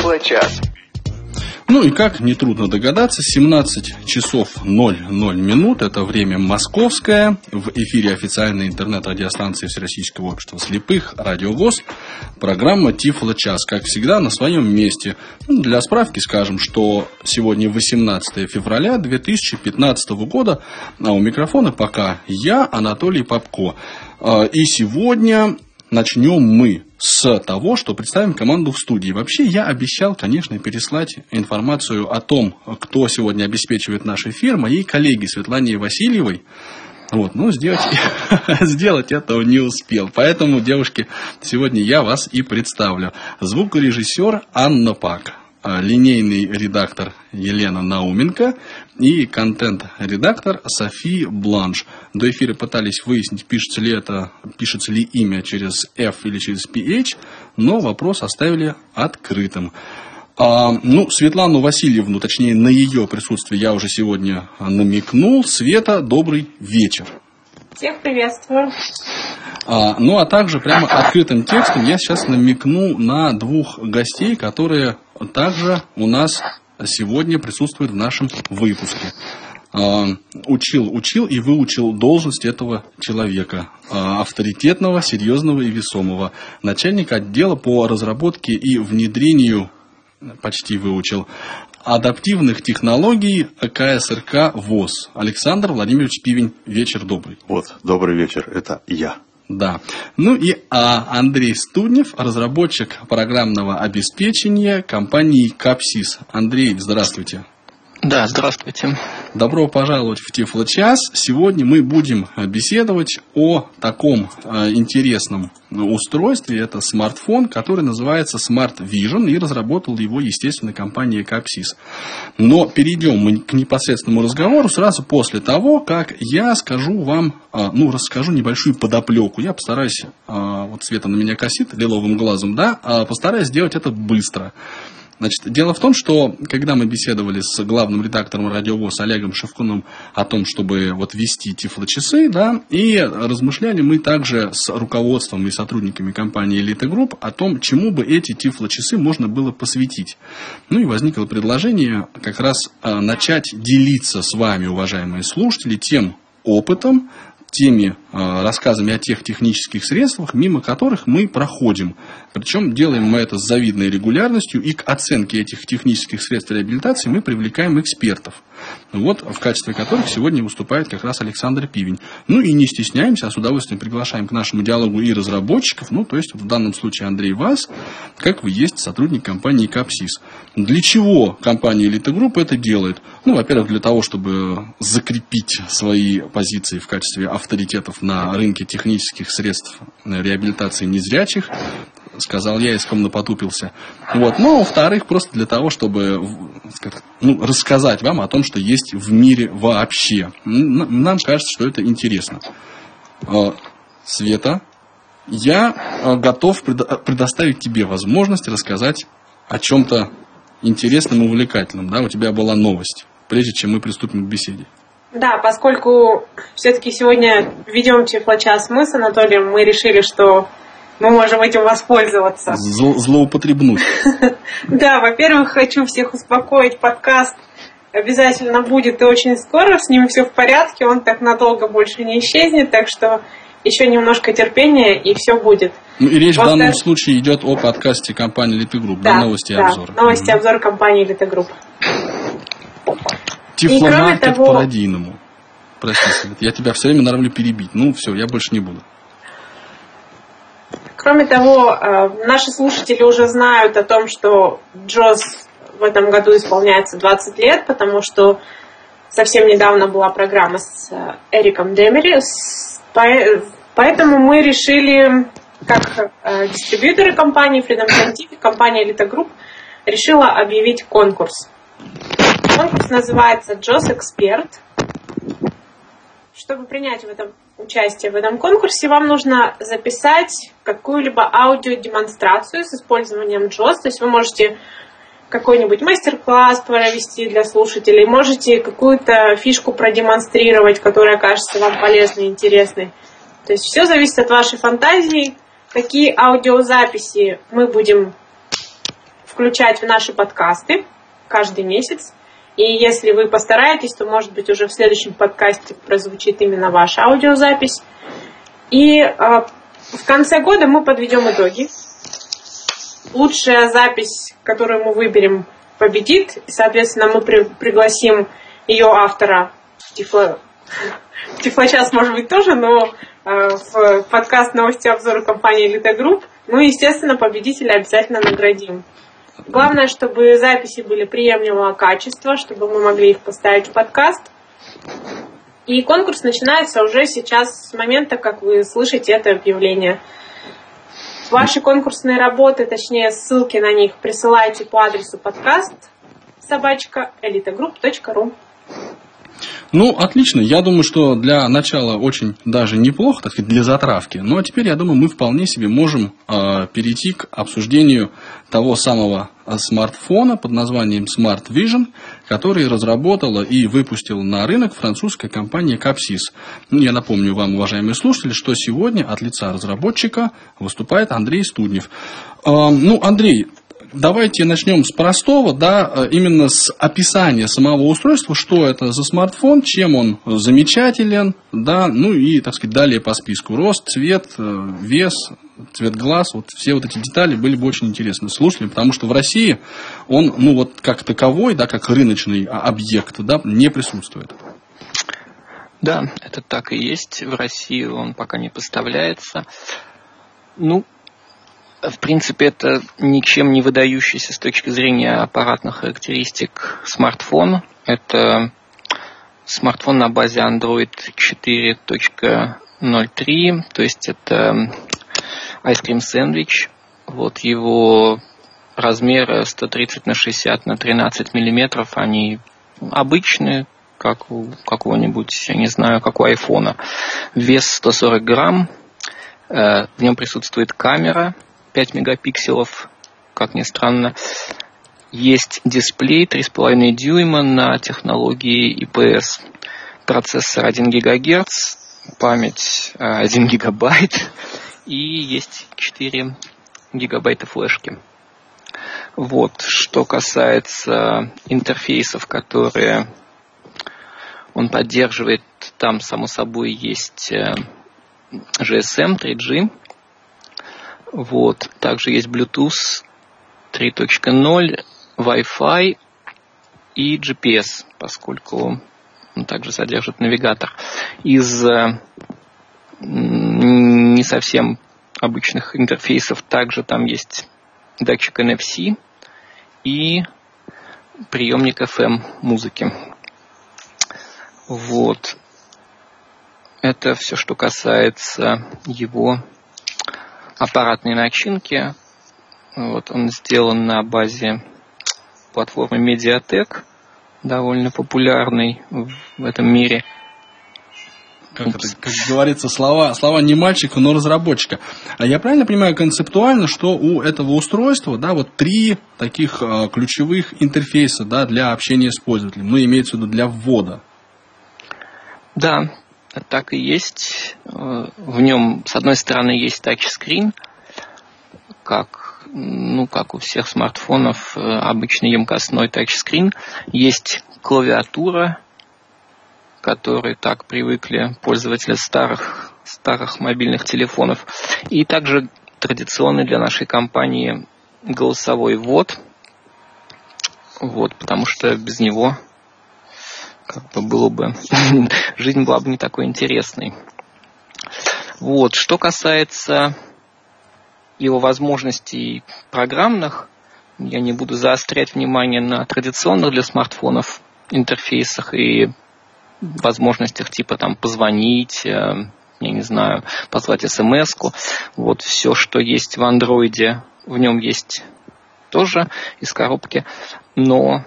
Тифлочас. Ну и как нетрудно догадаться, 17 часов 00 минут, это время московское, в эфире официальной интернет-радиостанции Всероссийского общества слепых «Радио ВОС», программа «Тифлочас», как всегда, на своем месте. Для справки скажем, что сегодня 18 февраля 2015 года, а у микрофона пока я, Анатолий Попко. И сегодня начнем мы с того, что представим команду в студии. Вообще, я обещал, конечно, переслать информацию о том, кто сегодня обеспечивает наш эфир, моей коллеге Светлане Васильевой. Но сделать этого не успел. Поэтому, девушки, сегодня я вас и представлю. Звукорежиссер Анна Пак, линейный редактор Елена Науменко и контент-редактор Софи Бланш. До эфира пытались выяснить, пишется ли имя через F или через PH, но вопрос оставили открытым. Светлану Васильевну, точнее на ее присутствие я уже сегодня намекнул. Света, добрый вечер. Всех приветствую. А также прямо открытым текстом я сейчас намекну на двух гостей, которые также у нас сегодня присутствуют в нашем выпуске. Учил и выучил должность этого человека, авторитетного, серьезного и весомого. Начальник отдела по разработке и внедрению, почти выучил, адаптивных технологий КСРК ВОС. Александр Владимирович Пивень, вечер добрый. Добрый вечер, это я. Да. Андрей Студнев, разработчик программного обеспечения компании Капсис. Андрей, здравствуйте. Да, здравствуйте. Добро пожаловать в Тифлочас. Сегодня мы будем беседовать о таком интересном устройстве. Это смартфон, который называется Smart Vision, и разработала его, естественно, компания Капсис. Но перейдем мы к непосредственному разговору сразу после того, как я скажу вам, расскажу небольшую подоплеку. Я постараюсь, Света на меня косит лиловым глазом, постараюсь сделать это быстро. Дело в том, что когда мы беседовали с главным редактором Радио ВОС Олегом Шевкуном о том, чтобы вести Тифлочасы, и размышляли мы также с руководством и сотрудниками компании Elite Group о том, чему бы эти Тифлочасы можно было посвятить. И возникло предложение как раз начать делиться с вами, уважаемые слушатели, тем опытом, теми рассказами о тех технических средствах, мимо которых мы проходим. Причем делаем мы это с завидной регулярностью, и к оценке этих технических средств реабилитации мы привлекаем экспертов. В качестве которых сегодня выступает как раз Александр Пивень. И не стесняемся, а с удовольствием приглашаем к нашему диалогу и разработчиков, то есть в данном случае Андрей вас, как вы есть сотрудник компании Капсис. Для чего компания Elite Group это делает? Во-первых, для того, чтобы закрепить свои позиции в качестве авторитетов на рынке технических средств реабилитации незрячих, сказал я и скромно потупился. Во-вторых, просто для того, чтобы рассказать вам о том, что есть в мире вообще. Нам кажется, что это интересно. Света, я готов предоставить тебе возможность рассказать о чем-то интересном и увлекательном. У тебя была новость, прежде чем мы приступим к беседе. Да, поскольку все-таки сегодня ведем Тифлочас мы с Анатолием, мы решили, что мы можем этим воспользоваться. Злоупотребнуть. Да, во-первых, хочу всех успокоить. Подкаст обязательно будет и очень скоро. С ним все в порядке. Он так надолго больше не исчезнет. Так что еще немножко терпения, и все будет. И речь в данном случае идет о подкасте компании Elite Group. Да, новости и обзоры. Новости и обзор компании Elite Group. Тифломаркет по-родийному. Прости, Свет, я тебя все время норовлю перебить. Все, я больше не буду. Кроме того, наши слушатели уже знают о том, что JAWS в этом году исполняется 20 лет, потому что совсем недавно была программа с Эриком Демери. Поэтому мы решили, как дистрибьюторы компании Freedom Scientific, компания Elite Group, решила объявить конкурс. Конкурс называется JAWS Expert. Чтобы принять участие в этом конкурсе, вам нужно записать какую-либо аудиодемонстрацию с использованием JAWS. То есть вы можете какой-нибудь мастер-класс провести для слушателей, можете какую-то фишку продемонстрировать, которая кажется вам полезной и интересной. То есть все зависит от вашей фантазии. Какие аудиозаписи мы будем включать в наши подкасты каждый месяц. И если вы постараетесь, то, может быть, уже в следующем подкасте прозвучит именно ваша аудиозапись. И в конце года мы подведем итоги. Лучшая запись, которую мы выберем, победит. И, соответственно, мы пригласим ее автора в Тифлочас, может быть, тоже, но в подкаст «Новости и обзоры» компании «Элита Групп». Ну и, естественно, победителя обязательно наградим. Главное, чтобы записи были приемлемого качества, чтобы мы могли их поставить в подкаст. И конкурс начинается уже сейчас с момента, как вы слышите это объявление. Ваши конкурсные работы, точнее ссылки на них, присылайте по адресу podcast@elitagroup.ru. Ну, отлично. Я думаю, что для начала очень даже неплохо, так сказать, для затравки. Ну, а теперь, я думаю, мы вполне себе можем перейти к обсуждению того самого смартфона под названием Smart Vision, который разработала и выпустила на рынок французская компания Capsys. Ну, я напомню вам, уважаемые слушатели, что сегодня от лица разработчика выступает Андрей Студнев. Андрей, давайте начнем с простого, да, именно с описания самого устройства, что это за смартфон, чем он замечателен, да, ну и, так сказать, далее по списку. Рост, цвет, вес, цвет глаз, вот все вот эти детали были бы очень интересны слушателям, потому что в России он, ну вот как таковой, да, как рыночный объект, да, не присутствует. Да, это так и есть. В России он пока не поставляется. Ну, в принципе, это ничем не выдающийся с точки зрения аппаратных характеристик смартфон. Это смартфон на базе Android 4.03, то есть это Ice Cream Sandwich. Вот его размеры 130 на 60 на 13 миллиметров, они обычные, как у какого-нибудь, я не знаю, как у айфона. Вес 140 грамм, в нем присутствует камера 5 мегапикселов, как ни странно. Есть дисплей 3,5 дюйма на технологии IPS. Процессор 1 ГГц, память 1 гигабайт и есть 4 гигабайта флешки. Вот, что касается интерфейсов, которые он поддерживает, там, само собой, есть GSM 3G. Вот. Также есть Bluetooth 3.0, Wi-Fi и GPS, поскольку он также содержит навигатор. Из не совсем обычных интерфейсов также там есть датчик NFC и приемник FM музыки. Вот. Это все, что касается его аппаратной начинки. Вот, он сделан на базе платформы Mediatek, довольно популярной в этом мире. Как говорится, слова не мальчика, но разработчика. А я правильно понимаю концептуально, что у этого устройства, да, вот 3 таких ключевых интерфейса, да, для общения с пользователем, ну, имеется в виду для ввода? Да, так и есть. В нем, с одной стороны, есть тачскрин, как у всех смартфонов, обычный емкостной тачскрин. Есть клавиатура, к которой так привыкли пользователи старых мобильных телефонов. И также традиционный для нашей компании голосовой ввод. Вот, потому что без него жизнь была бы не такой интересной. Вот. Что касается его возможностей программных, я не буду заострять внимание на традиционных для смартфонов интерфейсах и возможностях типа там позвонить, я не знаю, позвать смс-ку. Вот все, что есть в андроиде, в нем есть тоже из коробки, но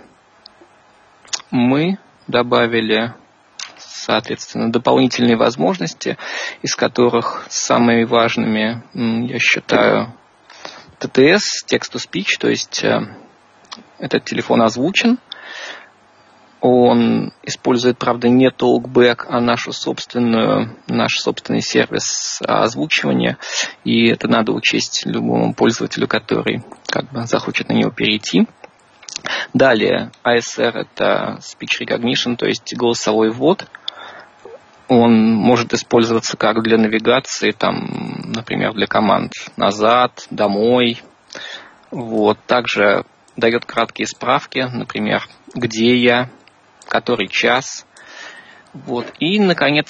мы добавили, соответственно, дополнительные возможности, из которых самыми важными, я считаю, TTS, text-to-speech, то есть этот телефон озвучен. Он использует, правда, не Talkback, а наш собственный сервис озвучивания. И это надо учесть любому пользователю, который захочет на него перейти. Далее, ASR – это Speech Recognition, то есть голосовой ввод. Он может использоваться как для навигации, например, для команд «назад», «домой». Также дает краткие справки, например, «где я?», «который час?». И, наконец,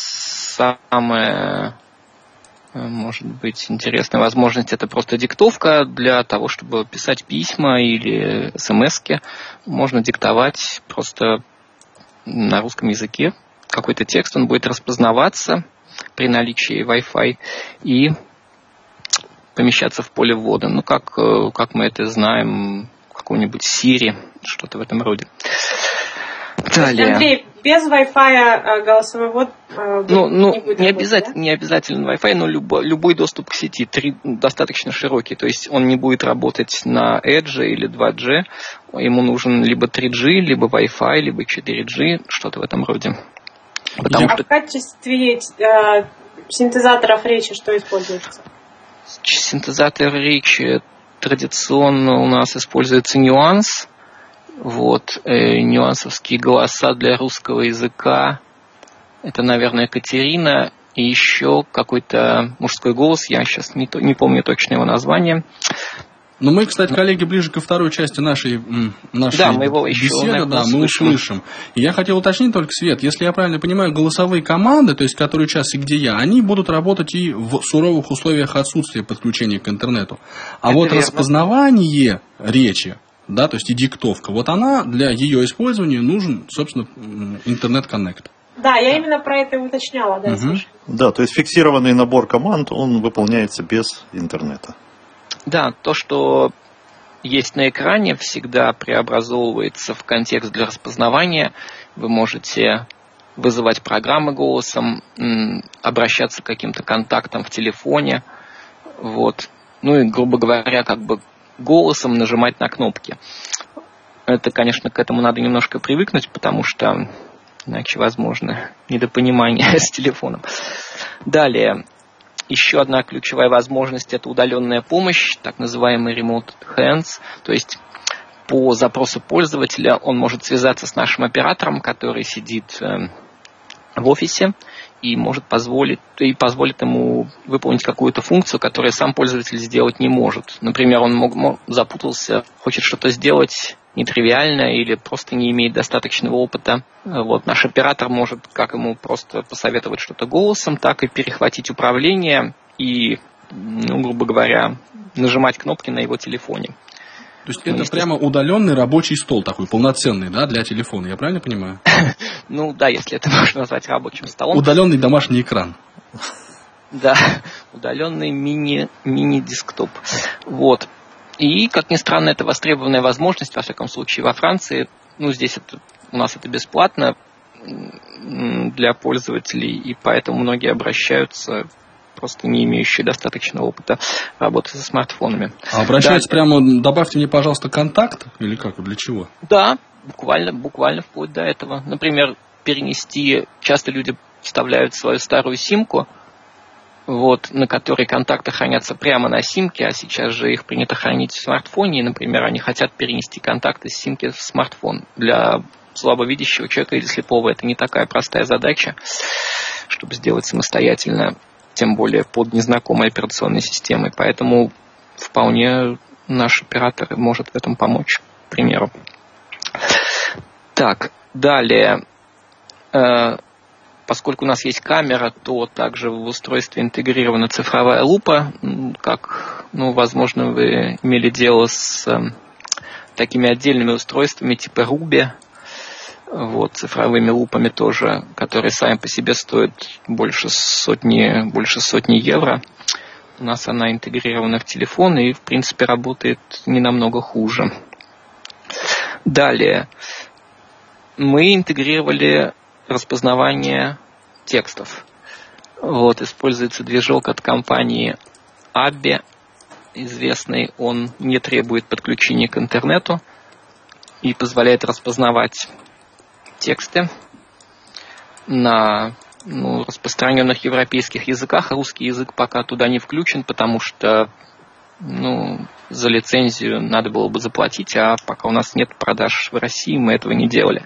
самая, может быть, интересная возможность – это просто диктовка для того, чтобы писать письма или смс-ки. Можно диктовать просто на русском языке какой-то текст, он будет распознаваться при наличии Wi-Fi и помещаться в поле ввода. Как мы это знаем, какой-нибудь Siri, что-то в этом роде. Далее. Андрей, без Wi-Fi голосовой ввод не будет работать, не обязательно Wi-Fi, но любой доступ к сети достаточно широкий. То есть он не будет работать на Edge или 2G. Ему нужен либо 3G, либо Wi-Fi, либо 4G, что-то в этом роде. В качестве синтезаторов речи что используется? Синтезатор речи традиционно у нас используется нюанс. Нюансовские голоса для русского языка. Это, наверное, Катерина. И еще какой-то мужской голос. Я сейчас не помню точно его название. Но мы, кстати, коллеги, ближе ко второй части нашей беседы, мы услышим. И я хотел уточнить только, Свет, если я правильно понимаю, голосовые команды, то есть «который час» и «где я», они будут работать и в суровых условиях отсутствия подключения к интернету. А это верно. Распознавание речи, то есть и диктовка, она для ее использования нужен, собственно, интернет-коннект. Да, я именно про это и уточняла. Да, то есть фиксированный набор команд, он выполняется без интернета. Да, то, что есть на экране, всегда преобразовывается в контекст для распознавания. Вы можете вызывать программы голосом, обращаться к каким-то контактам в телефоне. И, грубо говоря, голосом нажимать на кнопки. Это, конечно, к этому надо немножко привыкнуть, потому что иначе возможно недопонимание с телефоном. Далее. Еще одна ключевая возможность – это удаленная помощь, так называемый remote hands. То есть по запросу пользователя он может связаться с нашим оператором, который сидит в офисе, и позволит ему выполнить какую-то функцию, которую сам пользователь сделать не может. Например, он запутался, хочет что-то сделать нетривиальное или просто не имеет достаточного опыта. Наш оператор может как ему просто посоветовать что-то голосом, так и перехватить управление и, грубо говоря, нажимать кнопки на его телефоне. То есть это прямо удаленный рабочий стол такой, полноценный, для телефона, я правильно понимаю? Да, если это можно назвать рабочим столом. Удаленный домашний экран. Да, удаленный мини-десктоп. И, как ни странно, это востребованная возможность, во всяком случае, во Франции. Здесь у нас это бесплатно для пользователей, и поэтому многие обращаются, просто не имеющие достаточного опыта работы со смартфонами. А обращаются прямо, добавьте мне, пожалуйста, контакт, или как, для чего? Да, буквально вплоть до этого. Например, часто люди вставляют свою старую симку, на которой контакты хранятся прямо на симке, а сейчас же их принято хранить в смартфоне, и, например, они хотят перенести контакты с симки в смартфон. Для слабовидящего человека или слепого это не такая простая задача, чтобы сделать самостоятельно, тем более под незнакомой операционной системой. Поэтому вполне наш оператор может в этом помочь, к примеру. Так, далее. Поскольку у нас есть камера, то также в устройстве интегрирована цифровая лупа. Как, возможно, вы имели дело с такими отдельными устройствами типа Ruby, цифровыми лупами тоже, которые сами по себе стоят больше сотни евро. У нас она интегрирована в телефон и, в принципе, работает не намного хуже. Далее. Мы интегрировали распознавание текстов. Используется движок от компании Abbe, известный. Он не требует подключения к интернету и позволяет распознавать тексты на распространенных европейских языках. Русский язык пока туда не включен, потому что за лицензию надо было бы заплатить, а пока у нас нет продаж в России, мы этого не делали.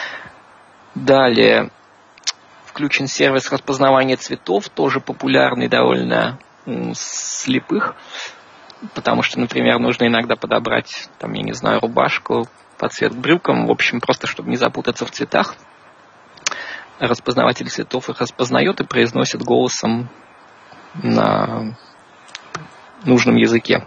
Далее включен сервис распознавания цветов, тоже популярный довольно слепых, потому что, например, нужно иногда подобрать, рубашку под цвет к брюкам, в общем, просто чтобы не запутаться в цветах. Распознаватель цветов их распознает и произносит голосом на нужном языке.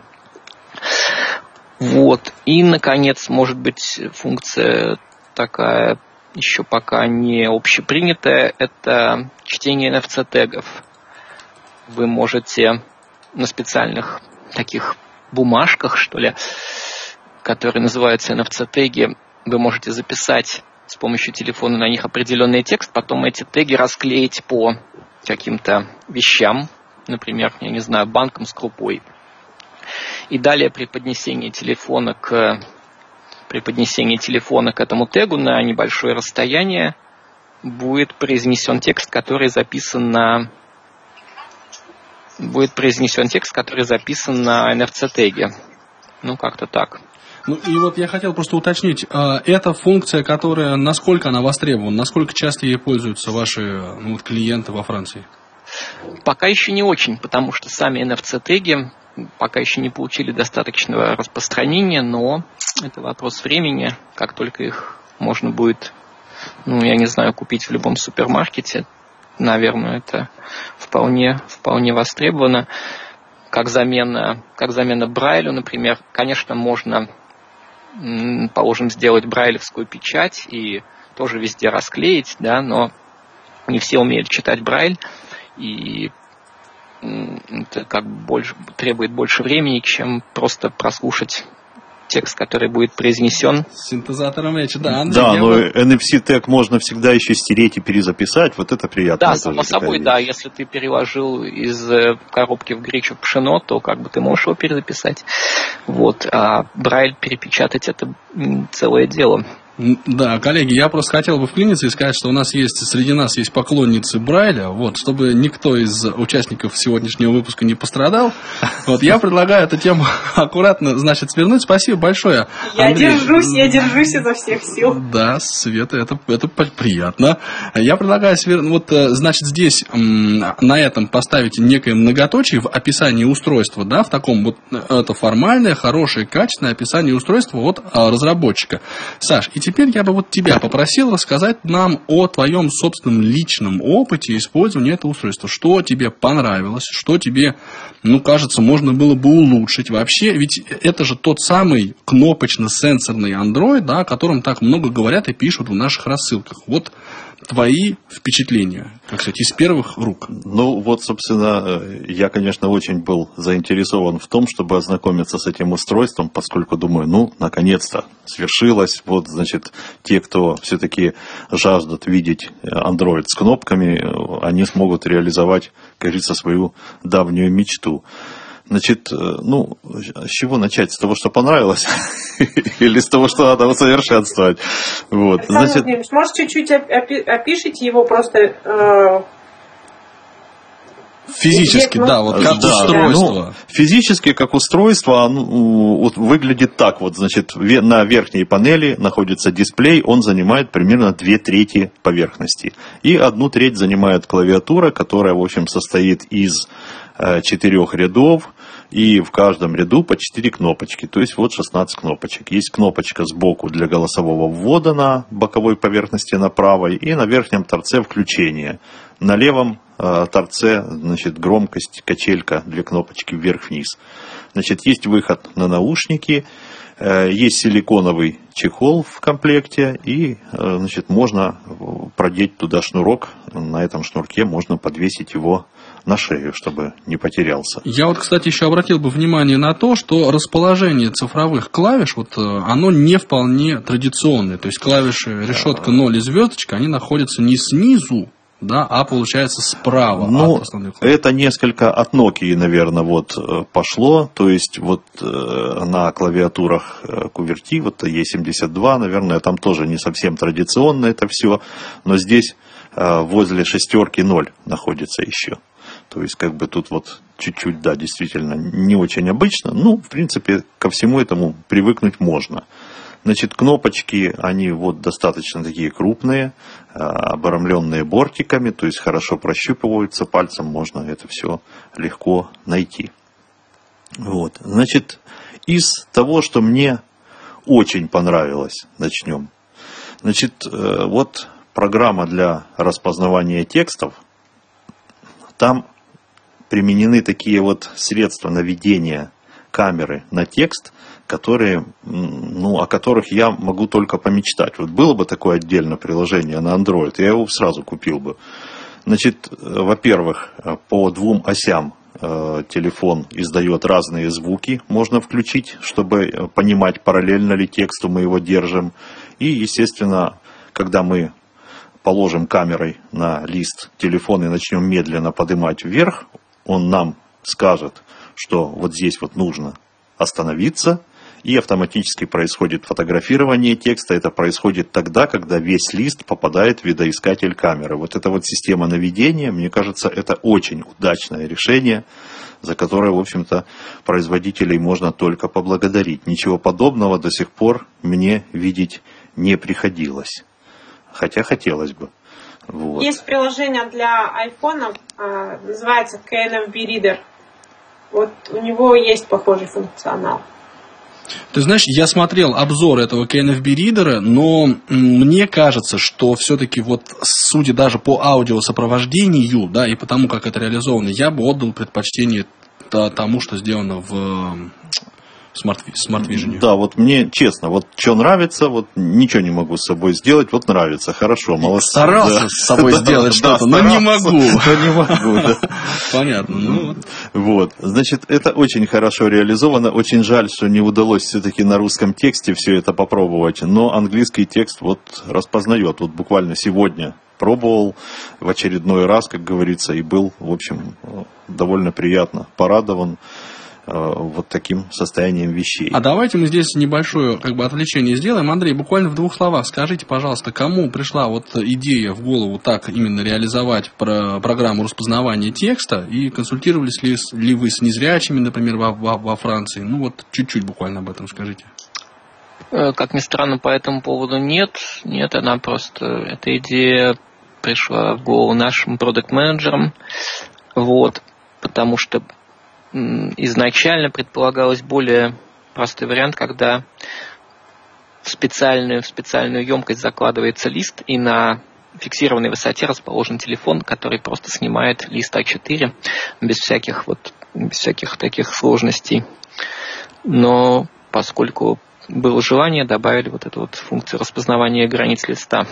Вот. И, наконец, может быть, функция такая еще пока не общепринятая, это чтение NFC-тегов. Вы можете на специальных таких бумажках, которые называются NFC-теги, вы можете записать с помощью телефона на них определенный текст, потом эти теги расклеить по каким-то вещам, например, банкам с крупой. И далее при поднесении телефона к этому тегу на небольшое расстояние будет произнесен текст, который записан на NFC-теге. Как-то так. И вот я хотел просто уточнить, эта функция, насколько она востребована, насколько часто ей пользуются ваши клиенты во Франции? Пока еще не очень, потому что сами NFC-теги пока еще не получили достаточного распространения, но это вопрос времени. Как только их можно будет, купить в любом супермаркете, наверное, это вполне востребовано. Как замена Брайлю, например, конечно, можно, положим, сделать брайлевскую печать и тоже везде расклеить, но не все умеют читать Брайль, и это требует больше времени, чем просто прослушать текст, который будет произнесен. С синтезатором речи, да. Да, но NFC-тег можно всегда еще стереть и перезаписать, вот это приятно. Да, само собой, да, если ты переложил из коробки в гречу пшено, то ты можешь его перезаписать. Вот, а Брайль перепечатать — это целое дело. Да, коллеги, я просто хотел бы вклиниться и сказать, что среди нас есть поклонницы Брайля, чтобы никто из участников сегодняшнего выпуска не пострадал. Я предлагаю эту тему аккуратно, свернуть. Спасибо большое, Андрей. Я держусь изо всех сил. Да, Света, это приятно. Я предлагаю здесь на этом поставить некое многоточие в описании устройства, в таком это формальное, хорошее, качественное описание устройства от разработчика. Саш, и теперь я бы тебя попросил рассказать нам о твоем собственном личном опыте использования этого устройства. Что тебе понравилось, что тебе, кажется, можно было бы улучшить вообще. Ведь это же тот самый кнопочно-сенсорный Android, о котором так много говорят и пишут в наших рассылках. Вот твои впечатления, из первых рук. Собственно, я, конечно, очень был заинтересован в том, чтобы ознакомиться с этим устройством, поскольку думаю, наконец-то свершилось. Те, кто все-таки жаждут видеть Android с кнопками, они смогут реализовать, как говорится, свою давнюю мечту. С чего начать? С того, что понравилось? Или с того, что надо усовершенствовать? Александр Владимирович, может, чуть-чуть опишите его просто... Физически, как устройство. Физически, как устройство, выглядит так. На верхней панели находится дисплей, он занимает примерно 2/3 поверхности. И 1/3 занимает клавиатура, которая, в общем, состоит из 4 рядов, и в каждом ряду по 4 кнопочки, то есть 16 кнопочек. Есть кнопочка сбоку для голосового ввода на боковой поверхности на правой, и на верхнем торце включение. На левом торце, громкость, качелька для кнопочки вверх-вниз. Есть выход на наушники, есть силиконовый чехол в комплекте, и, можно продеть туда шнурок. На этом шнурке можно подвесить его на шею, чтобы не потерялся. Я кстати, еще обратил бы внимание на то, что расположение цифровых клавиш, оно не вполне традиционное. То есть клавиши решетка 0 и звездочка, они находятся не снизу, да, а получается справа от основных клавиш. Это несколько от Nokia, наверное, вот пошло, то есть вот на клавиатурах QWERTY, вот E72, наверное, там тоже не совсем традиционно это все, но здесь возле шестерки 0 находится еще. То есть, как бы тут вот чуть-чуть, да, действительно, не очень обычно. Ну, в принципе, ко всему этому привыкнуть можно. Значит, кнопочки, они вот достаточно такие крупные, обрамленные бортиками, то есть хорошо прощупываются, пальцем можно это все легко найти. Вот. Значит, из того, что мне очень понравилось, начнем. Значит, вот программа для распознавания текстов, там применены такие вот средства наведения камеры на текст, которые, о которых я могу только помечтать. Вот было бы такое отдельное приложение на Android, я его сразу купил бы. Значит, во-первых, по двум осям телефон издает разные звуки, можно включить, чтобы понимать, параллельно ли тексту мы его держим. И, естественно, когда мы положим камерой на лист телефона и начнем медленно поднимать вверх, он нам скажет, что вот здесь вот нужно остановиться, и автоматически происходит фотографирование текста. Это происходит тогда, когда весь лист попадает в видоискатель камеры. Вот эта вот система наведения, мне кажется, это очень удачное решение, за которое, в общем-то, производителей можно только поблагодарить. Ничего подобного до сих пор мне видеть не приходилось. Хотя хотелось бы. Вот. Есть приложение для iPhone, называется KNFB Reader. Вот у него есть похожий функционал. Ты знаешь, я смотрел обзор этого KNFB Reader, но мне кажется, что все-таки вот, судя даже по аудиосопровождению, да, и потому, как это реализовано, я бы отдал предпочтение тому, что сделано в Smart Vision. Да, вот мне честно, вот что нравится, вот ничего не могу с собой сделать, вот нравится, хорошо, молодцы. Старался с собой сделать что-то, но не могу. Не могу, да. Понятно. Вот, значит, это очень хорошо реализовано, очень жаль, что не удалось все-таки на русском тексте все это попробовать, но английский текст вот распознает, вот буквально сегодня пробовал в очередной раз, как говорится, и был, в общем, довольно приятно порадован вот таким состоянием вещей. А давайте мы здесь небольшое отвлечение сделаем. Андрей, буквально в двух словах скажите, пожалуйста, кому пришла вот идея в голову так именно реализовать программу распознавания текста, и консультировались ли вы с незрячими, например, во Франции? Ну вот чуть-чуть буквально об этом скажите. Как ни странно, по этому поводу нет, она просто, эта идея пришла в голову нашим продакт-менеджерам, вот, потому что изначально предполагалось более простой вариант, когда в специальную емкость закладывается лист, и на фиксированной высоте расположен телефон, который просто снимает лист А4 без всяких таких сложностей. Но поскольку было желание, добавили вот эту вот функцию распознавания границ листа.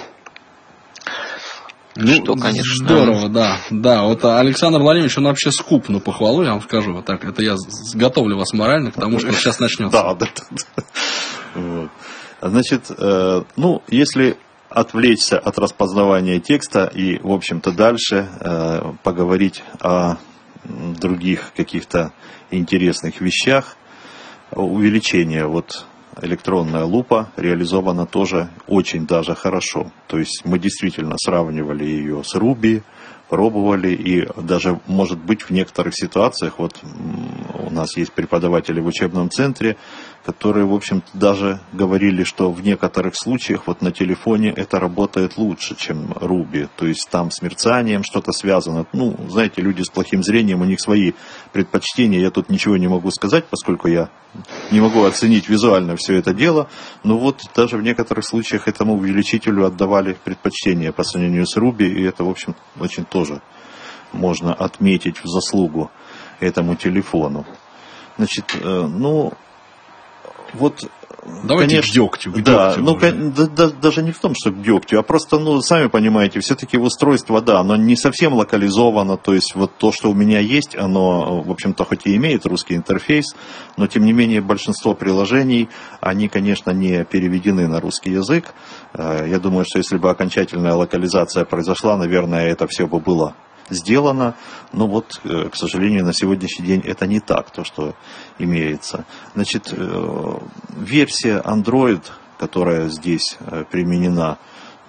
Что, конечно... Здорово, да. Вот Александр Владимирович, он вообще скуп на похвалу, я вам скажу вот так. Это я готовлю вас морально к тому, что сейчас начнется. Да. Вот. Значит, если отвлечься от распознавания текста и, в общем-то, дальше поговорить о других каких-то интересных вещах, увеличение электронная лупа реализована тоже очень даже хорошо. То есть мы действительно сравнивали ее с Ruby, пробовали, и даже, может быть, в некоторых ситуациях, вот у нас есть преподаватели в учебном центре, которые, в общем-то, даже говорили, что в некоторых случаях вот на телефоне это работает лучше, чем Ruby. То есть там с мерцанием что-то связано. Знаете, люди с плохим зрением, у них свои предпочтения. Я тут ничего не могу сказать, поскольку я не могу оценить визуально все это дело. Но вот даже в некоторых случаях этому увеличителю отдавали предпочтение по сравнению с Ruby. И это, в общем, очень тоже можно отметить в заслугу этому телефону. Значит, Давайте конечно, к дегтю. Да, даже не в том, что к дегтю, а просто, сами понимаете, все-таки устройство, да, оно не совсем локализовано, то есть вот то, что у меня есть, оно, в общем-то, хоть и имеет русский интерфейс, но, тем не менее, большинство приложений, они, конечно, не переведены на русский язык. Я думаю, что если бы окончательная локализация произошла, наверное, это все бы было сделано, но вот, к сожалению, на сегодняшний день это не так, то, что имеется. Значит, версия Android, которая здесь применена,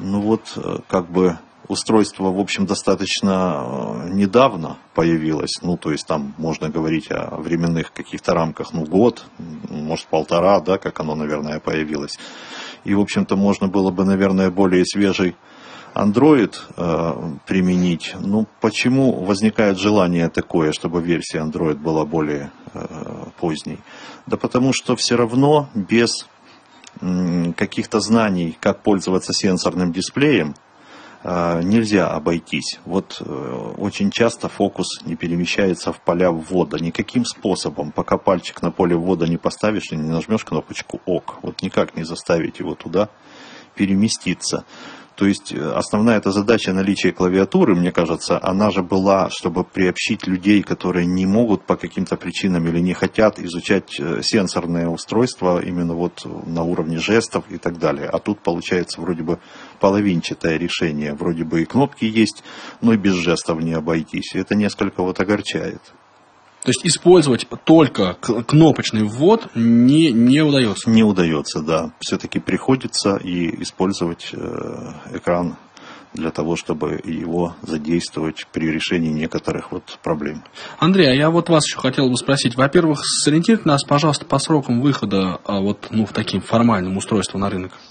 устройство, в общем, достаточно недавно появилось, то есть там можно говорить о временных каких-то рамках, год, может, полтора, да, как оно, наверное, появилось. И, в общем-то, можно было бы, наверное, более свежий Android применить. Почему возникает желание такое, чтобы версия Android была более поздней? Да потому что все равно без каких-то знаний, как пользоваться сенсорным дисплеем, нельзя обойтись. Очень часто фокус не перемещается в поля ввода никаким способом, пока пальчик на поле ввода не поставишь и не нажмешь кнопочку ОК. Никак не заставить его туда переместиться. То есть основная эта задача наличия клавиатуры, мне кажется, она же была, чтобы приобщить людей, которые не могут по каким-то причинам или не хотят изучать сенсорное устройство именно на уровне жестов и так далее. А тут получается вроде бы половинчатое решение. Вроде бы и кнопки есть, но и без жестов не обойтись. И это несколько огорчает. То есть использовать только кнопочный ввод не удается? Не удается, да. Все-таки приходится и использовать экран для того, чтобы его задействовать при решении некоторых проблем. Андрей, а я вас еще хотел бы спросить. Во-первых, сориентируйте нас, пожалуйста, по срокам выхода в таким формальным устройством на рынок.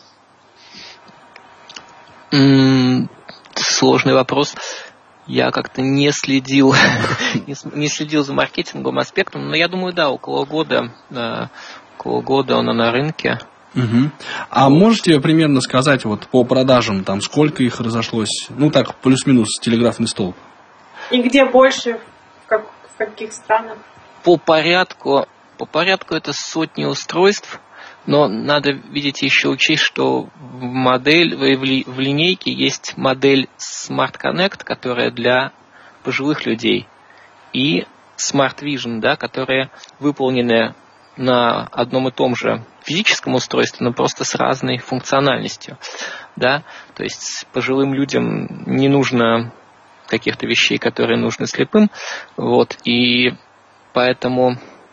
Сложный вопрос. Я как-то не следил за маркетинговым аспектом, но я думаю, да, около года он на рынке. Угу. А можете примерно сказать по продажам, сколько их разошлось, плюс-минус телеграфный столб? И где больше, в каких странах? По порядку это сотни устройств. Но надо, видите, еще учесть, что в линейке есть модель Smart Connect, которая для пожилых людей, и Smart Vision, да, которая выполнена на одном и том же физическом устройстве, но просто с разной функциональностью. Да? То есть пожилым людям не нужно каких-то вещей, которые нужны слепым. И поэтому...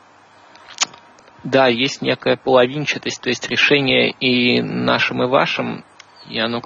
Да, есть некая половинчатость, то есть решение и нашим, и вашим, и оно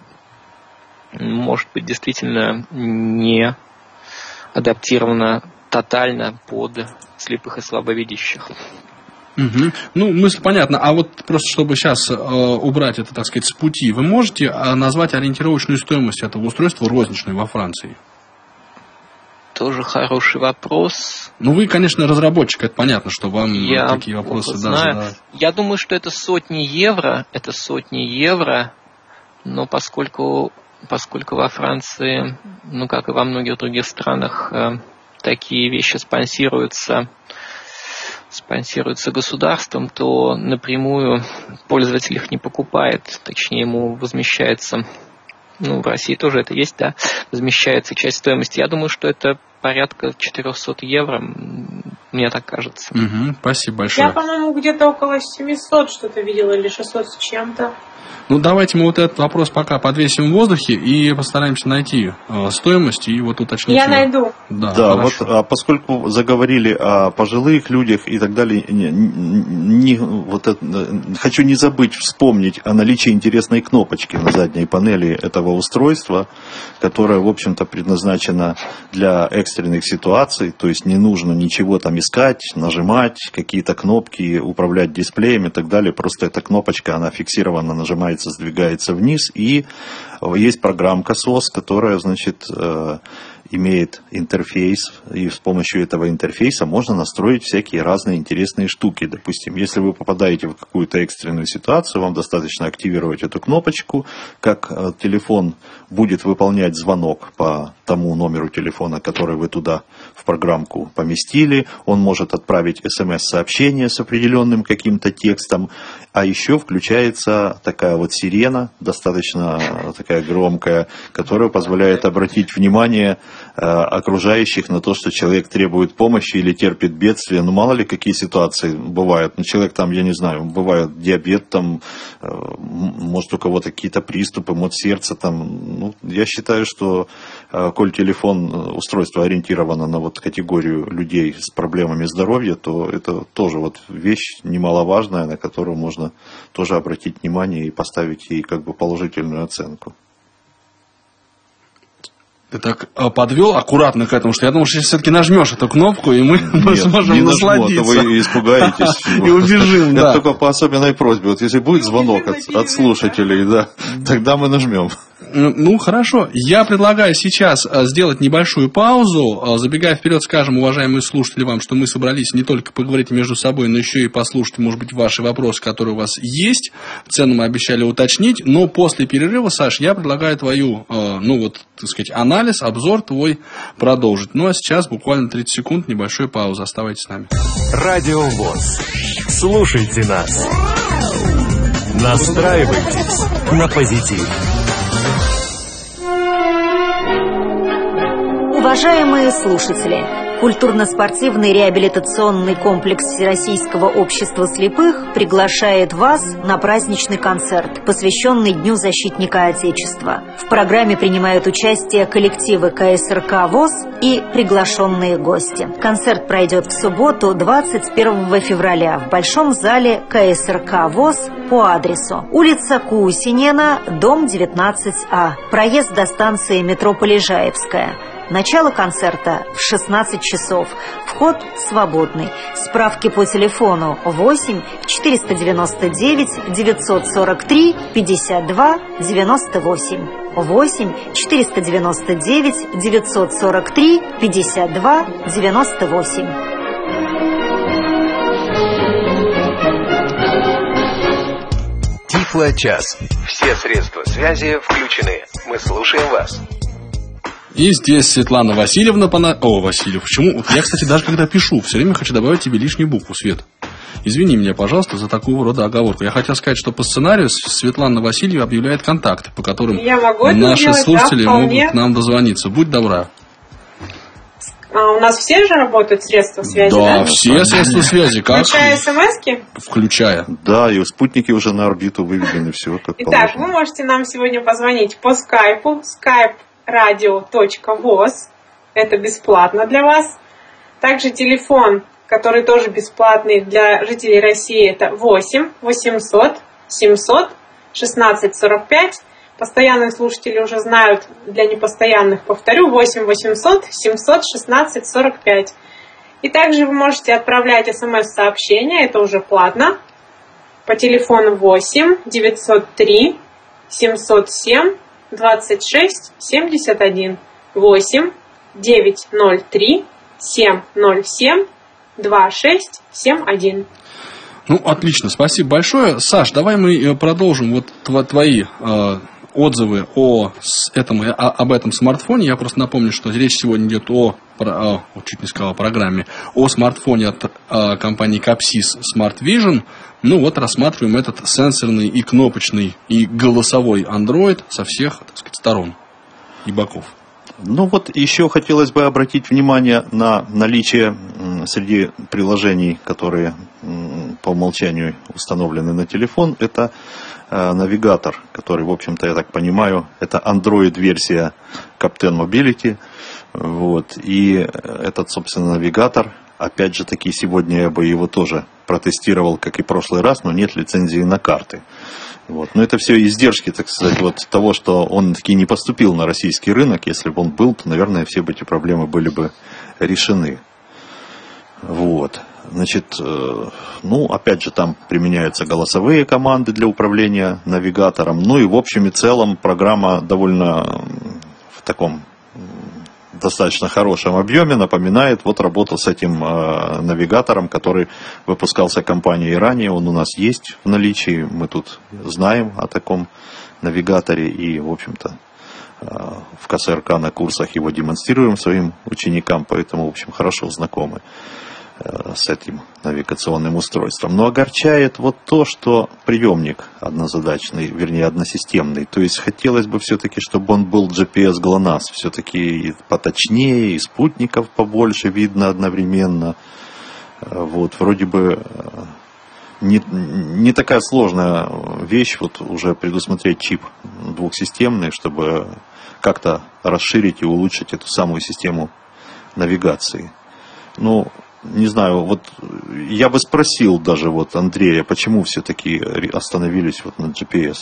может быть действительно не адаптировано тотально под слепых и слабовидящих. Угу. Мысль понятна. А просто чтобы сейчас убрать это, так сказать, с пути, вы можете назвать ориентировочную стоимость этого устройства розничной во Франции? Тоже хороший вопрос. Вы, конечно, разработчик, это понятно, что вам такие вопросы знаю. Я думаю, что это сотни евро, но поскольку во Франции, как и во многих других странах, такие вещи спонсируются государством, то напрямую пользователь их не покупает, точнее ему возмещается. В России тоже это есть, да, возмещается часть стоимости. Я думаю, что это порядка 400 евро, мне так кажется. Угу, спасибо большое. Я, по-моему, где-то около 700 что-то видела, или 600 с чем-то. Давайте мы этот вопрос пока подвесим в воздухе и постараемся найти стоимость и уточнить. Я найду. Да, поскольку заговорили о пожилых людях и так далее, хочу не забыть вспомнить о наличии интересной кнопочки на задней панели этого устройства, которая, в общем-то, предназначена для экстренных ситуаций, то есть не нужно ничего там искать, нажимать, какие-то кнопки, управлять дисплеем и так далее, просто эта кнопочка, она фиксирована, нажимается, сдвигается вниз, и есть программка SOS, которая, имеет интерфейс, и с помощью этого интерфейса можно настроить всякие разные интересные штуки. Допустим, если вы попадаете в какую-то экстренную ситуацию, вам достаточно активировать эту кнопочку, как телефон будет выполнять звонок по тому номеру телефона, который вы туда в программку поместили, он может отправить смс-сообщение с определенным каким-то текстом, А еще включается такая вот сирена, достаточно такая громкая, которая позволяет обратить внимание окружающих на то, что человек требует помощи или терпит бедствие. Ну, мало ли какие ситуации бывают. Ну, человек там, я не знаю, бывает диабет, там, может, у кого-то какие-то приступы, мот сердца. Там. Ну, я считаю, что коль телефон, устройство ориентировано на вот категорию людей с проблемами здоровья, то это тоже вот вещь немаловажная, на которую можно тоже обратить внимание и поставить ей как бы положительную оценку. Ты так подвел аккуратно к этому, что я думал, что сейчас все-таки нажмешь эту кнопку, и мы сможем не насладиться. Нажму, а то вы испугаетесь. И убежим, да. Это только по особенной просьбе. Вот если будет звонок от слушателей, да, тогда мы нажмем. Ну, хорошо. Я предлагаю сейчас сделать небольшую паузу. Забегая вперед, скажем, уважаемые слушатели, вам, что мы собрались не только поговорить между собой, но еще и послушать, может быть, ваши вопросы, которые у вас есть. Цену мы обещали уточнить. Но после перерыва, Саш, я предлагаю твою, анализ, обзор твой продолжить. Ну, а сейчас буквально 30 секунд небольшой паузы. Оставайтесь с нами. Радио ВОС. Слушайте нас. Настраивайтесь на позитив. Уважаемые слушатели, культурно-спортивный реабилитационный комплекс Всероссийского общества слепых приглашает вас на праздничный концерт, посвященный Дню защитника Отечества. В программе принимают участие коллективы КСРК ВОС и приглашенные гости. Концерт пройдет в субботу, 21 февраля, в Большом зале КСРК ВОС по адресу улица Кусинена, дом 19А, проезд до станции метро Полежаевская. Начало концерта в 16 часов. Вход свободный. Справки по телефону 8 499 943 52 98. 8 499 943 52 98. Тифло-час. Все средства связи включены. Мы слушаем вас. И здесь Светлана Васильевна Васильев. Почему? Я, кстати, даже когда пишу, все время хочу добавить тебе лишнюю букву, Свет. Извини меня, пожалуйста, за такого рода оговорку. Я хотел сказать, что по сценарию Светлана Васильева объявляет контакты, по которым наши слушатели могут к нам дозвониться. Будь добра. У нас все же работают средства связи, да? Да, все средства связи. Как? Включая смс-ки? Включая. Да, и спутники уже на орбиту выведены, все как Итак, положено. вы можете нам сегодня позвонить по скайпу, skype.radio.voz. Это бесплатно для вас. Также телефон, который тоже бесплатный для жителей России, это 8 800 700 16 45. Постоянные слушатели уже знают, для непостоянных повторю, 8 800 700 16 45. И также вы можете отправлять смс-сообщения, это уже платно, по телефону 8 903 707 26 71. 8 903 707 26 71. Ну, отлично, спасибо большое. Саш, давай мы продолжим вот твои отзывы об этом смартфоне. Я просто напомню, что речь сегодня идет чуть не сказал о программе, о смартфоне от компании Capsys Smart Vision. Ну вот рассматриваем этот сенсорный и кнопочный и голосовой Android со всех, так сказать, сторон и боков. Ну вот еще хотелось бы обратить внимание на наличие среди приложений, которые по умолчанию установлены на телефон, это навигатор, который, в общем-то, я так понимаю, это Android-версия Captain Mobility. Вот. И этот, собственно, навигатор, опять же таки, сегодня я бы его тоже протестировал, как и в прошлый раз, но нет лицензии на карты. Вот. Но это все издержки, так сказать, вот того, что он таки не поступил на российский рынок. Если бы он был, то, наверное, все бы эти проблемы были бы решены. Вот. Значит, опять же, там применяются голосовые команды для управления навигатором. Ну и в общем и целом программа довольно в таком достаточно хорошем объеме напоминает вот работу с этим навигатором, который выпускался компанией ранее. Он у нас есть в наличии. Мы тут знаем о таком навигаторе и, в общем-то, в КСРК на курсах его демонстрируем своим ученикам, поэтому, в общем, хорошо знакомы. с этим навигационным устройством. Но огорчает вот то, что приемник однозадачный, вернее односистемный. То есть хотелось бы все-таки, чтобы он был GPS GLONASS, все-таки поточнее, и спутников побольше видно одновременно. Вот, вроде бы не такая сложная вещь, вот уже предусмотреть чип двухсистемный, чтобы как-то расширить и улучшить эту самую систему навигации. Ну, не знаю, вот я бы спросил даже вот Андрея, почему все-таки остановились вот на GPS?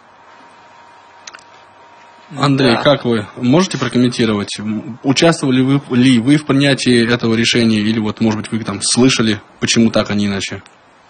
Андрей, как вы можете прокомментировать? Участвовали ли вы в принятии этого решения, или вот, может быть, вы там слышали, почему так, а не иначе?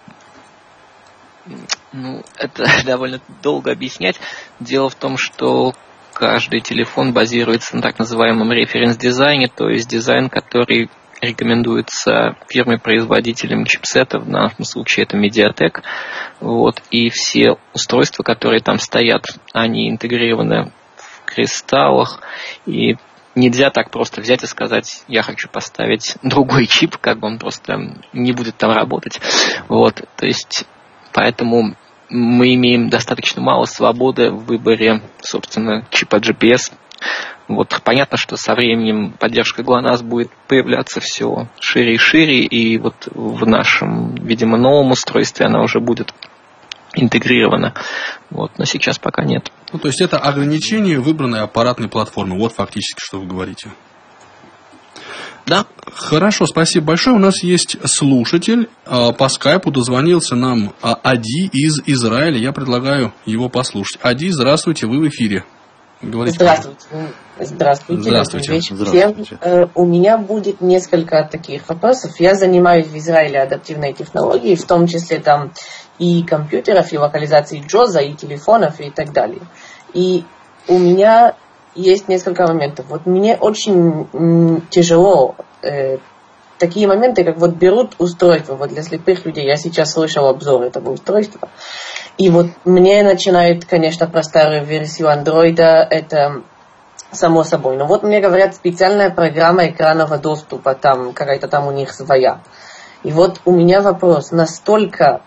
Ну, это довольно долго объяснять. Дело в том, что каждый телефон базируется на так называемом референс-дизайне, то есть дизайн, который рекомендуется фирмой-производителем чипсетов, в нашем случае это Mediatek. Вот, и все устройства, которые там стоят, они интегрированы в кристаллах, и нельзя так просто взять и сказать, я хочу поставить другой чип, как бы он просто не будет там работать. Вот, то есть, поэтому мы имеем достаточно мало свободы в выборе, собственно, чипа GPS. Вот понятно, что со временем поддержка GLONASS будет появляться все шире и шире, и вот в нашем, видимо, новом устройстве она уже будет интегрирована. Вот, но сейчас пока нет. Ну, то есть это ограничение выбранной аппаратной платформы. Вот фактически, что вы говорите. Да. Хорошо, спасибо большое. У нас есть слушатель. По скайпу дозвонился нам Ади из Израиля. Я предлагаю его послушать. Ади, здравствуйте, вы в эфире. Говорите, здравствуйте. Здравствуйте. Всем. У меня будет несколько таких вопросов. Я занимаюсь в Израиле адаптивной технологией, в том числе там и компьютеров, и локализации JAWS, и телефонов, и так далее. И у меня есть несколько моментов. Вот мне очень тяжело такие моменты, как вот берут устройство, вот для слепых людей, я сейчас слышал обзор этого устройства, и вот мне начинают, конечно, про старую версию андроида, это само собой, но вот мне говорят, специальная программа экранного доступа, там какая-то там у них своя. И вот у меня вопрос, насколько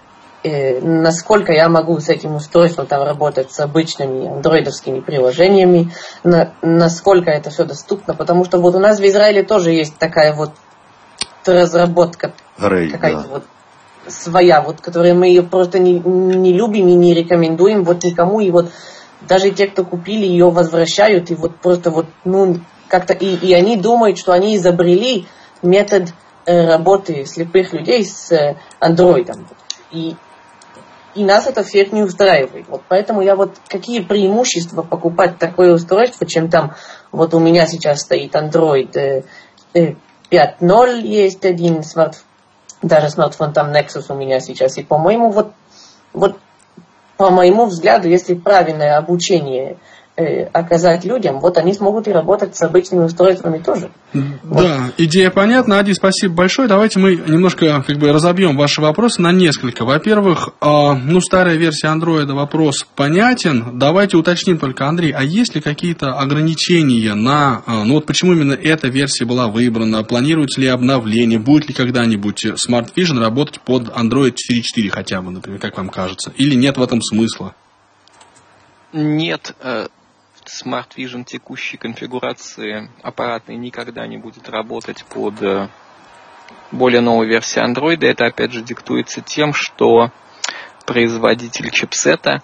я могу с этим устройством там работать с обычными андроидовскими приложениями, насколько это все доступно, потому что вот у нас в Израиле тоже есть такая вот разработка, какая-то вот своя, вот, которую мы ее просто не любим и не рекомендуем вот никому, и вот даже те, кто купили, ее возвращают, и вот просто вот, ну, как-то, и они думают, что они изобрели метод работы слепых людей с андроидом. И нас это всех не устраивает. Вот поэтому я вот какие преимущества покупать такое устройство, чем там, вот у меня сейчас стоит Android 5.0, есть один смартфон, даже смартфон там Nexus у меня сейчас. И по-моему, вот по моему взгляду, если правильное обучение оказать людям, вот они смогут и работать с обычными устройствами тоже. Да, вот. Идея понятна. Ади, спасибо большое. Давайте мы немножко разобьем ваши вопросы на несколько. Во-первых, старая версия Android, вопрос понятен. давайте уточним только, Андрей, а есть ли какие-то ограничения на... почему именно эта версия была выбрана? Планируется ли обновление? Будет ли когда-нибудь Smart Vision работать под Android 4.4 хотя бы, например, как вам кажется? Или нет в этом смысла? Нет. Smart Vision текущей конфигурации аппаратной никогда не будет работать под более новой версией Android. Это опять же диктуется тем, что производитель чипсета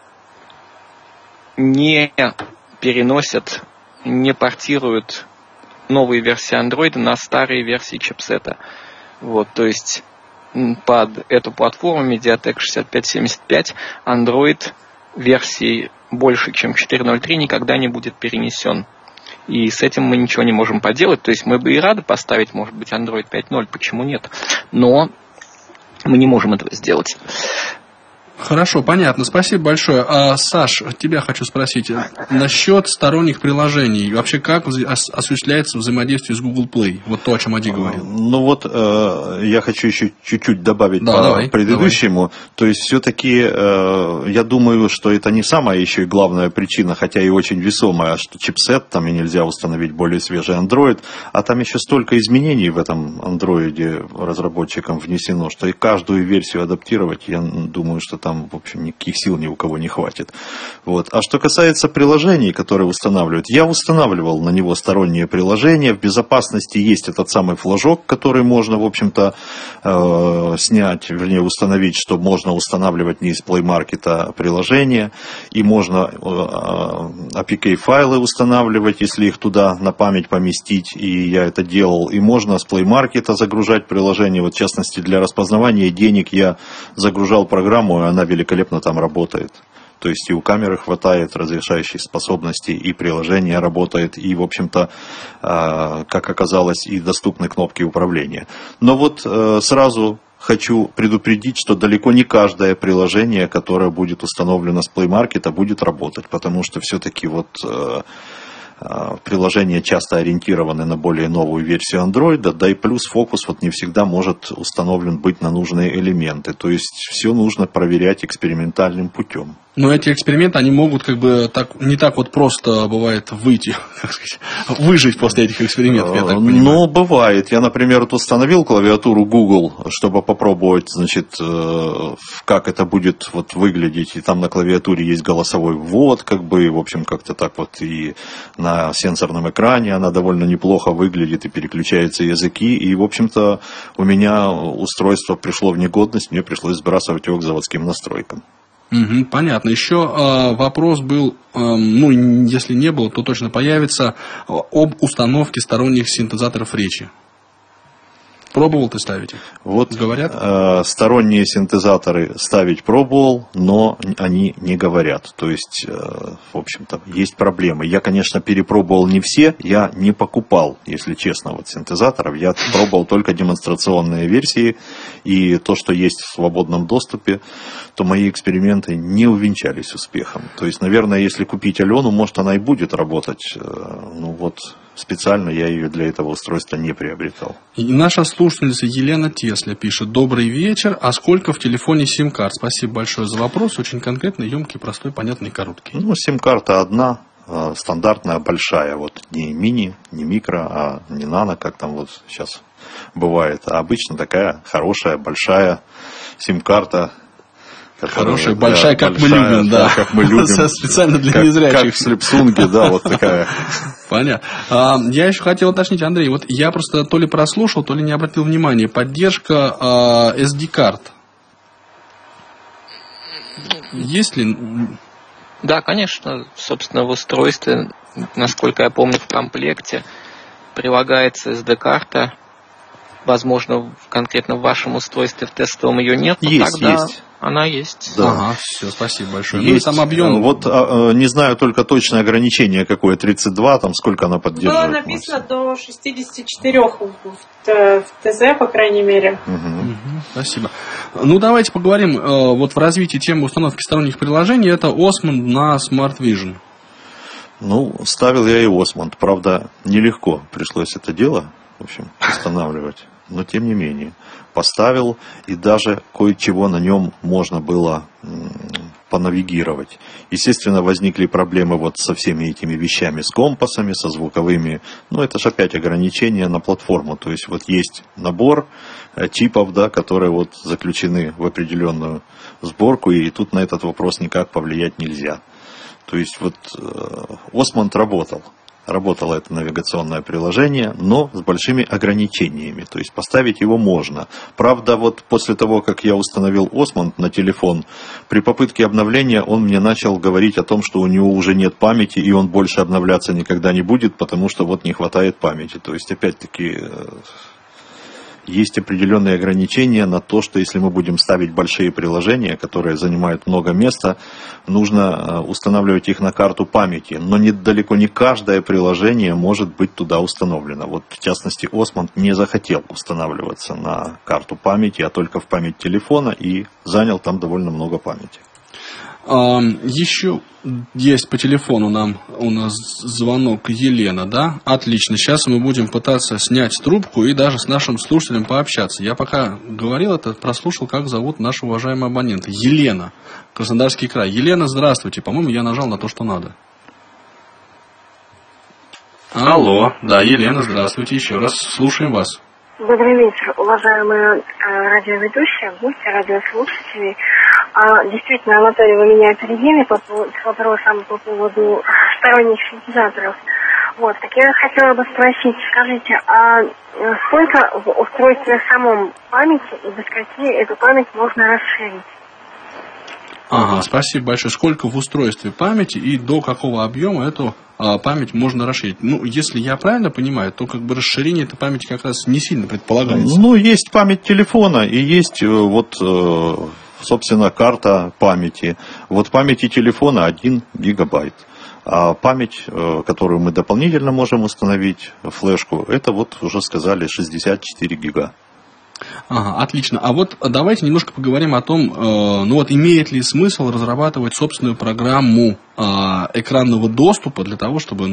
не переносит, не портирует новые версии Android на старые версии чипсета. Вот, то есть под эту платформу Mediatek 6575 Android версии больше, чем 4.0.3 никогда не будет перенесен. И с этим мы ничего не можем поделать. То есть мы бы и рады поставить, может быть, Android 5.0, почему нет? Но мы не можем этого сделать. Хорошо, понятно. Спасибо большое. Саш, тебя хочу спросить. Насчет сторонних приложений. Вообще, как осуществляется взаимодействие с Google Play? Вот то, о чем Ади говорил. Ну вот, я хочу еще чуть-чуть добавить предыдущему. Давай. То есть, все-таки, я думаю, что это не самая еще и главная причина, хотя и очень весомая, что чипсет, там и нельзя установить более свежий Android, а там еще столько изменений в этом Android разработчикам внесено, что и каждую версию адаптировать, я думаю, что там, в общем, никаких сил ни у кого не хватит. Вот. А что касается приложений, которые устанавливают, я устанавливал на него сторонние приложения. В безопасности есть этот самый флажок, который можно, в общем-то, снять, вернее, установить, что можно устанавливать не из Play Market приложения, и можно APK-файлы устанавливать, если их туда на память поместить, и я это делал. И можно с Play Market загружать приложение, вот в частности для распознавания денег я загружал программу, и она великолепно там работает. То есть и у камеры хватает разрешающих способностей, и приложение работает, и, в общем-то, как оказалось, и доступны кнопки управления. Но вот сразу хочу предупредить, что далеко не каждое приложение, которое будет установлено с Play Market, будет работать, потому что все-таки вот приложения часто ориентированы на более новую версию Android, да и плюс фокус вот не всегда может установлен быть на нужные элементы. То есть все нужно проверять экспериментальным путем. Но эти эксперименты, они могут как бы не так вот просто бывает выйти, как сказать, выжить после этих экспериментов, я так понимаю. Ну, бывает. Я, например, вот установил клавиатуру Google, чтобы попробовать, значит, как это будет вот выглядеть. И там на клавиатуре есть голосовой ввод, как бы, в общем, как-то так вот и на сенсорном экране она довольно неплохо выглядит и переключаются языки. И, в общем-то, у меня устройство пришло в негодность, мне пришлось сбрасывать его к заводским настройкам. Угу, понятно. Еще вопрос был, ну, если не было, то точно появится, об установке сторонних синтезаторов речи. Пробовал ты ставить их? Вот говорят? Сторонние синтезаторы ставить пробовал, но они не говорят. То есть, в общем-то, есть проблемы. Я, конечно, перепробовал не все, я не покупал, если честно, вот синтезаторов. Я пробовал только демонстрационные версии, и то, что есть в свободном доступе, то мои эксперименты не увенчались успехом. То есть, наверное, если купить Алену, может, она и будет работать. Ну вот, специально я ее для этого устройства не приобретал. И наша слушательница Елена Тесля пишет: добрый вечер, а сколько в телефоне сим-карт? Спасибо большое за вопрос, очень конкретный, емкий, простой, понятный и короткий. Ну, сим-карта одна, стандартная, большая, вот не мини, не микро, а не нано, как там вот сейчас бывает, а обычно такая хорошая, большая сим-карта. Хорошая, большая, как мы любим, да. Как мы любим. Специально для незрячих. Как в Слепсунге, да, вот такая. Понятно. Я еще хотел уточнить, Андрей, вот я просто то ли прослушал, то ли не обратил внимания. Поддержка SD-карт. Есть ли? Да, конечно. Собственно, в устройстве, насколько я помню, в комплекте прилагается SD-карта. Возможно, конкретно в вашем устройстве в тестовом ее нет, но есть, тогда есть. Она есть. Да. Ага, все, спасибо большое. Есть, ну, там объем. Вот не знаю только точное ограничение какое, 32, там сколько она поддерживает. Было написано до 64 в ТЗ, по крайней мере. Спасибо. Ну, давайте поговорим вот в развитии темы установки сторонних приложений. Это Osmond на Smart Vision. Ну, ставил я и Osmond. Правда, нелегко пришлось это дело, в общем, устанавливать. Но тем не менее, поставил, и даже кое-чего на нем можно было понавигировать. Естественно, возникли проблемы вот со всеми этими вещами, с компасами, со звуковыми. Ну, это же опять ограничения на платформу. То есть, вот есть набор чипов, да, которые вот заключены в определенную сборку, и тут на этот вопрос никак повлиять нельзя. То есть, вот Osmond работал. Работало это навигационное приложение, но с большими ограничениями. То есть поставить его можно. Правда, вот после того, как я установил Osmond на телефон, при попытке обновления он мне начал говорить о том, что у него уже нет памяти, и он больше обновляться никогда не будет, потому что вот не хватает памяти. То есть, опять-таки, есть определенные ограничения на то, что если мы будем ставить большие приложения, которые занимают много места, нужно устанавливать их на карту памяти. Но далеко не каждое приложение может быть туда установлено. Вот в частности Осмонд не захотел устанавливаться на карту памяти, а только в память телефона, и занял там довольно много памяти. Еще есть по телефону у нас звонок Елена, да? Отлично. Сейчас мы будем пытаться снять трубку и даже с нашим слушателем пообщаться. Я пока говорил это, прослушал, как зовут нашего уважаемого абонента. Елена, Краснодарский край. Елена, здравствуйте. По-моему, я нажал на то, что надо. Алло. Да, Елена, здравствуйте. Еще раз слушаем вас. Добрый вечер, уважаемые радиоведущие, гости, радиослушатели. Действительно, Анатолий, вы меня опередили с вопросом по поводу сторонних синтезаторов. Вот, так я хотела бы спросить, скажите, а сколько в устройстве самом памяти и до скольки эту память можно расширить? Ага, спасибо большое. Сколько в устройстве памяти и до какого объема эту память можно расширить? Ну, если я правильно понимаю, то как бы расширение этой памяти как раз не сильно предполагается. Ну, есть память телефона и есть собственно, карта памяти. Вот памяти телефона 1 гигабайт. А память, которую мы дополнительно можем установить, флешку, это вот уже сказали 64 гига. Ага, отлично. А вот давайте немножко поговорим о том, имеет ли смысл разрабатывать собственную программу экранного доступа для того, чтобы,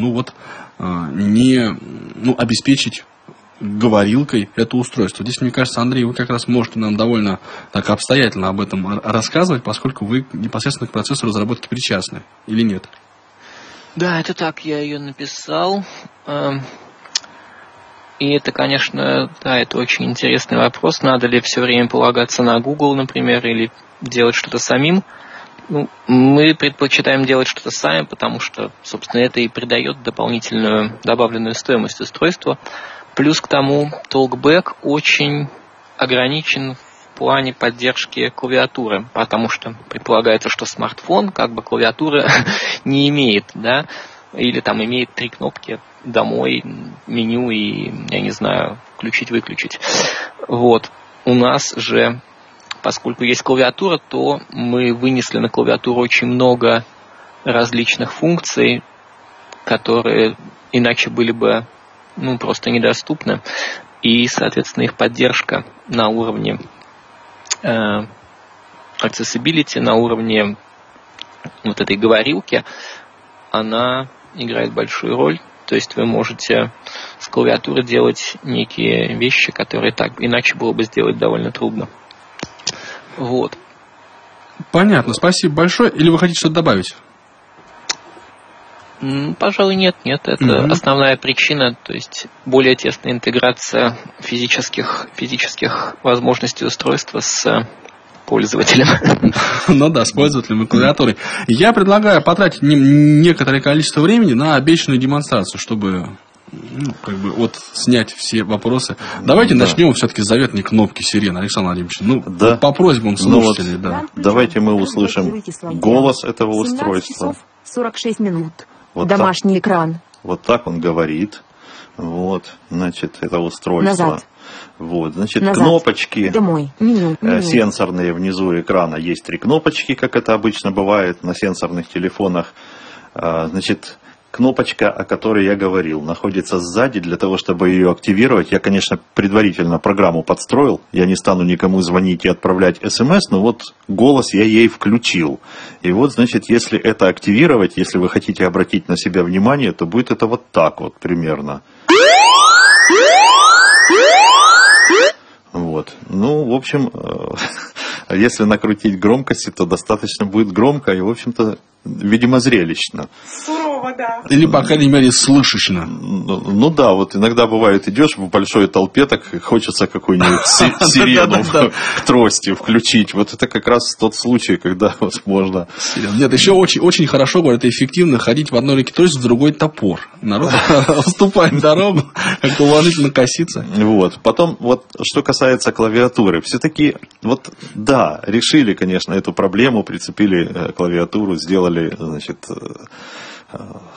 обеспечить говорилкой это устройство. Здесь, мне кажется, Андрей, вы как раз можете нам довольно так обстоятельно об этом рассказывать, поскольку вы непосредственно к процессу разработки причастны, или нет? Да, это так, я ее написал. И это, конечно, это очень интересный вопрос. Надо ли все время полагаться на Google, например, или делать что-то самим? Мы предпочитаем делать что-то сами, потому что, собственно, это и придает дополнительную добавленную стоимость устройства. Плюс к тому, Talkback очень ограничен в плане поддержки клавиатуры, потому что предполагается, что смартфон как бы клавиатуры не имеет, да, или там имеет 3 кнопки: домой, меню и, я не знаю, включить-выключить. Вот. У нас же, поскольку есть клавиатура, то мы вынесли на клавиатуру очень много различных функций, которые иначе были бы просто недоступны. И, соответственно, их поддержка на уровне accessibility, на уровне вот этой говорилки, она играет большую роль. То есть вы можете с клавиатуры делать некие вещи, которые так иначе было бы сделать довольно трудно. Вот. Понятно, спасибо большое. Или вы хотите что-то добавить? Пожалуй, нет. Это основная причина, то есть более тесная интеграция физических возможностей устройства с пользователем. С пользователем и клавиатурой. Я предлагаю потратить некоторое количество времени на обещанную демонстрацию, чтобы снять все вопросы. Давайте начнем все-таки с заветной кнопки сирены, Александр Владимирович. По просьбам слушателей. Давайте мы услышим голос этого устройства. 46 минут. Домашний экран. Вот так он говорит. Это устройство. Назад. Назад. Кнопочки меню. Сенсорные внизу экрана. Есть 3 кнопочки, как это обычно бывает на сенсорных телефонах. Кнопочка, о которой я говорил, находится сзади. Для того, чтобы ее активировать, я, конечно, предварительно программу подстроил. Я не стану никому звонить и отправлять смс, но голос я ей включил. И если это активировать, если вы хотите обратить на себя внимание, то будет это вот так примерно. В общем, если накрутить громкости, то достаточно будет громко и, в общем-то, видимо, зрелищно. Сурово, да. Или, по крайней мере, слышечно. Иногда бывает, идешь в большой толпе, так хочется какую-нибудь сирену к трости включить. Это как раз тот случай, когда можно... Нет, еще очень хорошо, говорят, эффективно ходить в одной руке трости, в другой топор. Народ уступает дорогу, как-то уважительно коситься. Потом, что касается клавиатуры, все-таки, решили, конечно, эту проблему, прицепили клавиатуру, сделали,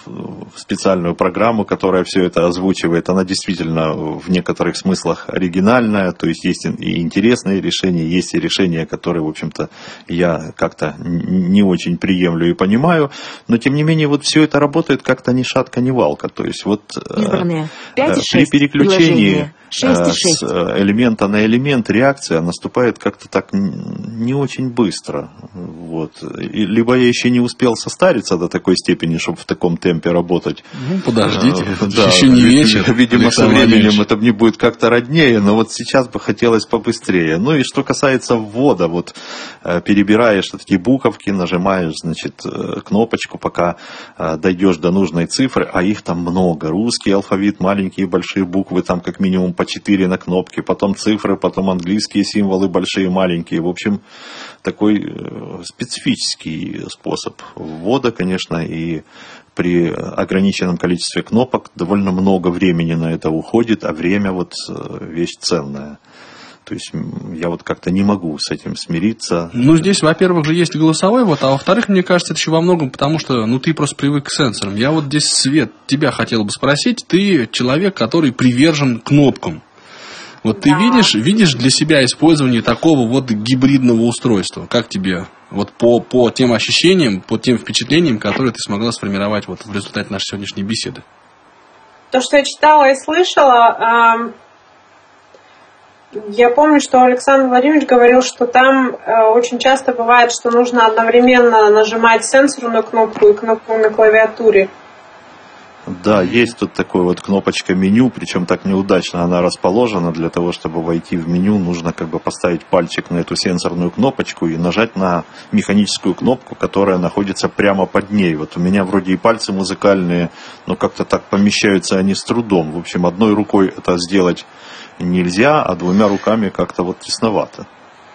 специальную программу, которая все это озвучивает. Она действительно в некоторых смыслах оригинальная, то есть есть и интересные решения, есть и решения, которые, в общем-то, я как-то не очень приемлю и понимаю, но тем не менее вот все это работает как-то ни шатка, ни валка. То есть вот при переключении с элемента на элемент реакция наступает как-то так не очень быстро. Вот. Либо я еще не успел состариться до такой степени, чтобы в таком темпе работать. Ну, подождите, да, еще не вечер. Видимо, со временем это мне будет как-то роднее, но вот сейчас бы хотелось побыстрее. Ну и что касается ввода, вот перебираешь такие буковки, нажимаешь, значит, кнопочку, пока дойдешь до нужной цифры, а их там много. Русский алфавит, маленькие и большие буквы, там как минимум по 4 на кнопке, потом цифры, потом английские символы, большие и маленькие. В общем, такой специфический способ ввода, конечно, и при ограниченном количестве кнопок довольно много времени на это уходит, а время вот вещь ценная. То есть я вот как-то не могу с этим смириться. Ну, здесь, во-первых, же есть голосовой, вот, а во-вторых, мне кажется, это еще во многом потому, что ты просто привык к сенсорам. Я вот здесь, Свет, тебя хотел бы спросить, ты человек, который привержен кнопкам. Вот ты видишь для себя использование такого вот гибридного устройства? Как тебе вот по тем ощущениям, по тем впечатлениям, которые ты смогла сформировать вот в результате нашей сегодняшней беседы? То, что я читала и слышала, я помню, что Александр Владимирович говорил, что там очень часто бывает, что нужно одновременно нажимать сенсорную кнопку и кнопку на клавиатуре. Да, есть тут такой вот кнопочка меню, причем так неудачно она расположена. Для того, чтобы войти в меню, нужно как бы поставить пальчик на эту сенсорную кнопочку и нажать на механическую кнопку, которая находится прямо под ней. Вот у меня вроде и пальцы музыкальные, но как-то так помещаются они с трудом. В общем, одной рукой это сделать нельзя, а двумя руками как-то вот тесновато.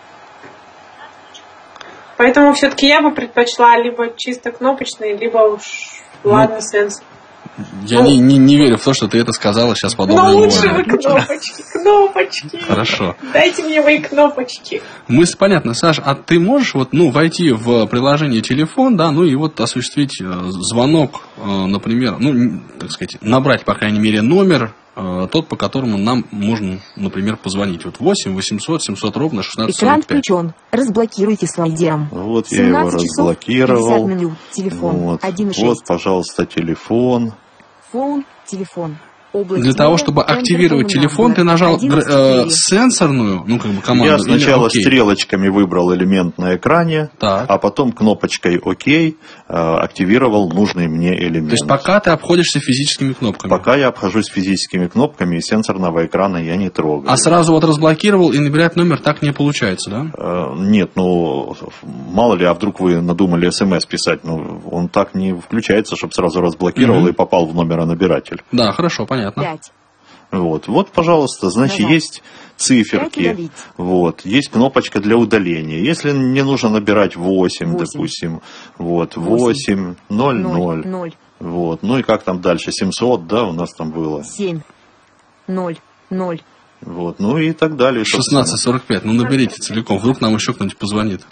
Поэтому все-таки я бы предпочла либо чисто кнопочный, либо уж ладно сенсор. Я не верю в то, что ты это сказала сейчас подобное. Но лучше вы кнопочки. Хорошо. Дайте мне мои кнопочки. Мысль понятна. Саш, а ты можешь вот, войти в приложение телефон, да, и вот осуществить звонок, например, так сказать, набрать, по крайней мере, номер, тот, по которому нам можно, например, позвонить. Вот 8 800 700 ровно 1645. Экран включен. Разблокируйте свой диам. Вот я его разблокировал. 50 минут. Телефон. Вот, 1,6. вот, пожалуйста, телефон. Фон, телефон. Для того, чтобы активировать телефон, ты нажал сенсорную, команду. Я сначала стрелочками выбрал элемент на экране, а потом кнопочкой ОК активировал нужный мне элемент. То есть пока ты обходишься физическими кнопками? Пока я обхожусь физическими кнопками, и сенсорного экрана я не трогаю. А сразу вот разблокировал и набирать номер так не получается, да? Нет, мало ли, а вдруг вы надумали смс писать, он так не включается, чтобы сразу разблокировал и попал в номеронабиратель. Да, хорошо, понятно. 5. Вот, пожалуйста, значит, есть циферки, вот, есть кнопочка для удаления. Если мне нужно набирать 8. Допустим, вот, 8, 0, 0. Вот, и как там дальше, 700, да, у нас там было? 7, 0, 0. Вот, и так далее. 16:45, наберите целиком, вдруг нам еще кто-нибудь позвонит.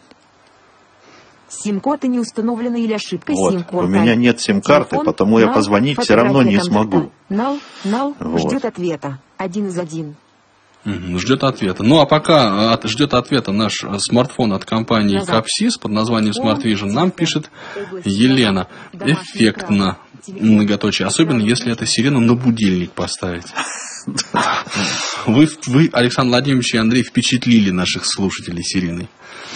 Сим-коды не установлены или ошибка сим-кода. У меня нет сим-карты, потому я позвонить все равно не смогу. Нал ждет ответа. 1 из 1. Ждет ответа. А пока ждет ответа наш смартфон от компании Capsys под названием Smart Vision, нам пишет Елена. Эффектно, многоточие. Особенно, если это сирену на будильник поставить. Вы, Александр Владимирович и Андрей, впечатлили наших слушателей сиреной.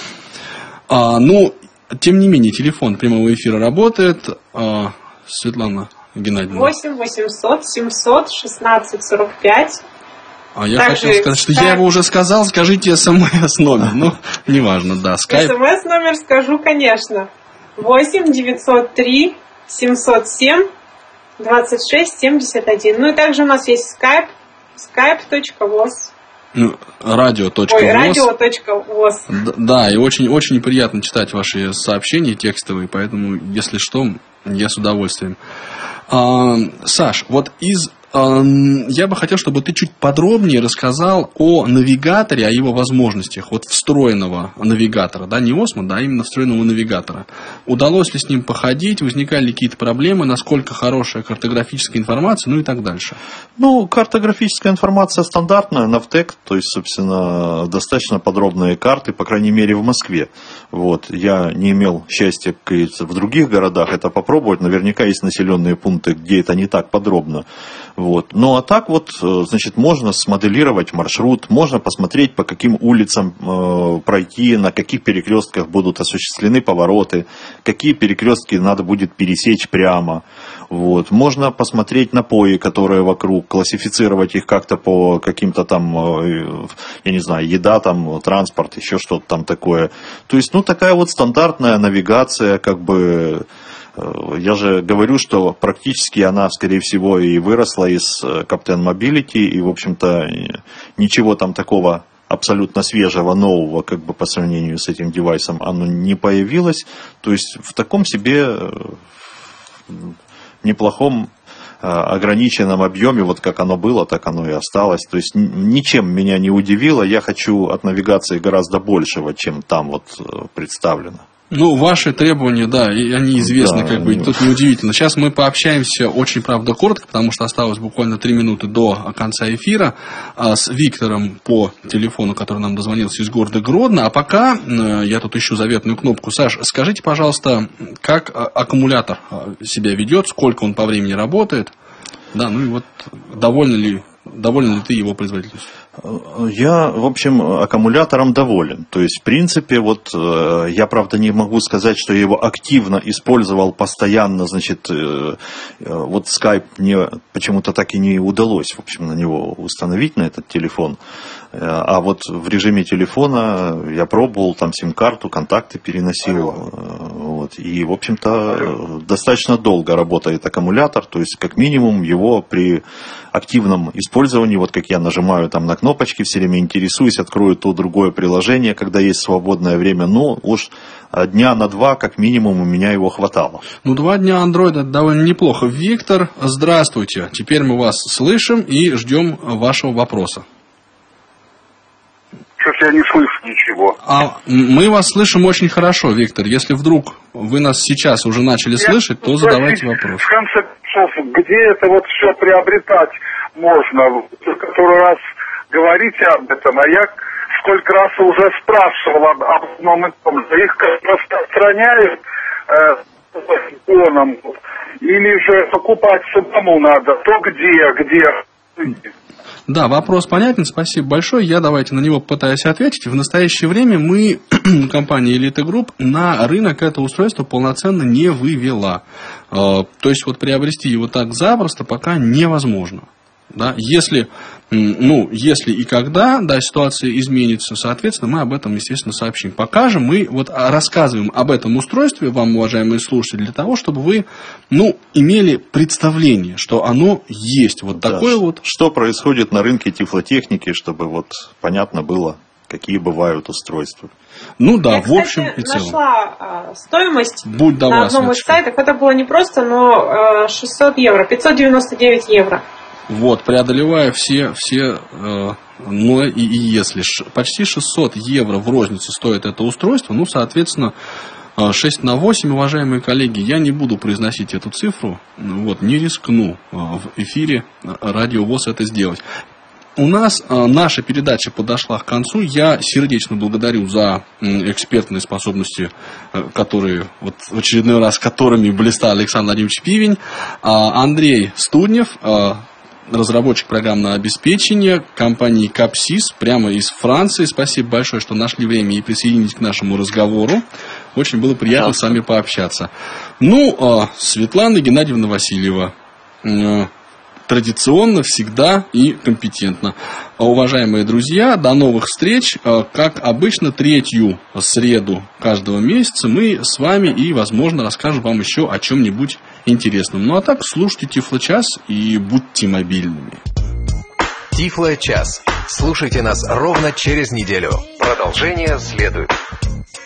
Тем не менее, телефон прямого эфира работает. Светлана Геннадьевна. 8 800 700 1645. Я хотел сказать, что я его уже сказал. Скажите смс номер. Неважно, да. Смс номер скажу, конечно. 8 903 707 26 71. И также у нас есть Skype. Skype.voz. Радио.воз. Да, и очень приятно читать ваши сообщения текстовые, поэтому, если что, я с удовольствием. Саш, вот из я бы хотел, чтобы ты чуть подробнее рассказал о навигаторе, о его возможностях, вот встроенного навигатора, да, не Осмо, да, именно встроенного навигатора. Удалось ли с ним походить, возникали ли какие-то проблемы, насколько хорошая картографическая информация, ну и так дальше. Ну, картографическая информация стандартная, Navtec, то есть, собственно, достаточно подробные карты, по крайней мере, в Москве. Вот. Я не имел счастья, как говорится, в других городах это попробовать. Наверняка есть населенные пункты, где это не так подробно. Вот. Ну, а так вот, значит, можно смоделировать маршрут, можно посмотреть, по каким улицам пройти, на каких перекрестках будут осуществлены повороты, какие перекрестки надо будет пересечь прямо. Вот. Можно посмотреть напои, которые вокруг, классифицировать их как-то по каким-то там, я не знаю, еда, там, транспорт, еще что-то там такое. То есть, ну, такая вот стандартная навигация, как бы, я же говорю, что практически она, скорее всего, и выросла из Captain Mobility, и, в общем-то, ничего там такого абсолютно свежего, нового, как бы по сравнению с этим девайсом, оно не появилось. То есть, в таком себе неплохом ограниченном объеме, вот как оно было, так оно и осталось. То есть ничем меня не удивило. Я хочу от навигации гораздо большего, чем там вот представлено. Ну, ваши требования, да, и они известны, да, как бы, и тут неудивительно. Сейчас мы пообщаемся очень, правда, коротко, потому что осталось буквально 3 минуты до конца эфира с Виктором по телефону, который нам дозвонился из города Гродно. А пока я тут ищу заветную кнопку. Саш, скажите, пожалуйста, как аккумулятор себя ведет, сколько он по времени работает? Да, ну и вот доволен ли ты его производительностью? Я, в общем, аккумулятором доволен. То есть, в принципе, вот я, правда, не могу сказать, что я его активно использовал постоянно. Значит, вот Skype мне почему-то так и не удалось, в общем, на него установить, на этот телефон. А вот в режиме телефона я пробовал, там сим-карту, контакты переносил. Вот, и, в общем-то, достаточно долго работает аккумулятор. То есть, как минимум, его при активном использовании, вот как я нажимаю там на кнопочки, все время интересуюсь, открою то другое приложение, когда есть свободное время, но уж дня на 2, как минимум, у меня его хватало. Ну, 2 дня андроида довольно неплохо. Виктор, здравствуйте. Теперь мы вас слышим и ждем вашего вопроса. Сейчас я не слышу ничего. Мы вас слышим очень хорошо, Виктор. Если вдруг вы нас сейчас уже начали слышать, то задавайте вопрос. В конце концов, где это вот все приобретать можно? Вы который раз говорите об этом, а я сколько раз уже спрашивал об одном и том же. Их распространяют телефоном, или же покупать самому надо, то где? Да, вопрос понятен, спасибо большое. Я давайте на него попытаюсь ответить. В настоящее время мы, компания Elite Group, на рынок это устройство полноценно не вывела. То есть вот приобрести его так запросто пока невозможно. Да? Если и когда, да, ситуация изменится, соответственно, мы об этом, естественно, сообщим. Пока же мы вот рассказываем об этом устройстве вам, уважаемые слушатели, для того, чтобы вы, имели представление, что оно есть. Вот да, такое вот. Что происходит на рынке тифлотехники, чтобы вот понятно было, какие бывают устройства. Ну да, я, в общем кстати, и целом. Нашла стоимость Будь на одном из сайтов. Это было не просто, но 600 евро, 599 евро. Вот, преодолевая все но и если почти 600 евро в розницу стоит это устройство, соответственно, 6 на 8, уважаемые коллеги, я не буду произносить эту цифру, не рискну в эфире Радио ВОС это сделать. У нас наша передача подошла к концу. Я сердечно благодарю за экспертные способности, которые вот в очередной раз которыми блистал Александр Владимирович Пивень, Андрей Студнев, разработчик программного обеспечения компании Capsys, прямо из Франции. Спасибо большое, что нашли время и присоединились к нашему разговору. Очень было приятно с вами пообщаться. Светлана Геннадьевна Васильева. Традиционно, всегда и компетентно. Уважаемые друзья, до новых встреч. Как обычно, 3-ю среду каждого месяца мы с вами и, возможно, расскажем вам еще о чем-нибудь интересном. А так, слушайте Тифло-час и будьте мобильными. Тифло-час. Слушайте нас ровно через неделю. Продолжение следует.